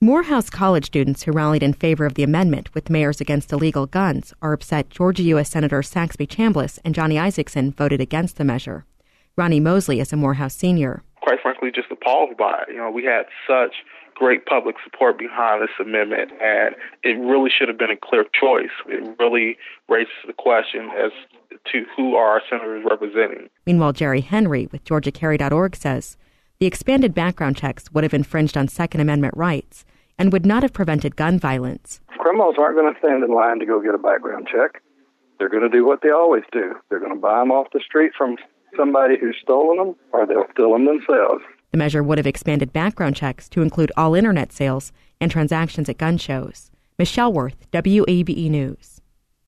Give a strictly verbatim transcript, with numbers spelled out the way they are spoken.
Morehouse College students who rallied in favor of the amendment with Mayors Against Illegal Guns are upset Georgia U S Senators Saxby Chambliss and Johnny Isakson voted against the measure. Ronnie Mosley is a Morehouse senior. Quite frankly, just appalled by it. You know, we had such great public support behind this amendment, and it really should have been a clear choice. It really raises the question as to who are our senators representing. Meanwhile, Jerry Henry with Georgia Carry dot org says the expanded background checks would have infringed on Second Amendment rights and would not have prevented gun violence. Criminals aren't going to stand in line to go get a background check. They're going to do what they always do. They're going to buy them off the street from somebody who's stolen them, or they'll steal them themselves. The measure would have expanded background checks to include all Internet sales and transactions at gun shows. Michelle Worth, W A B E News.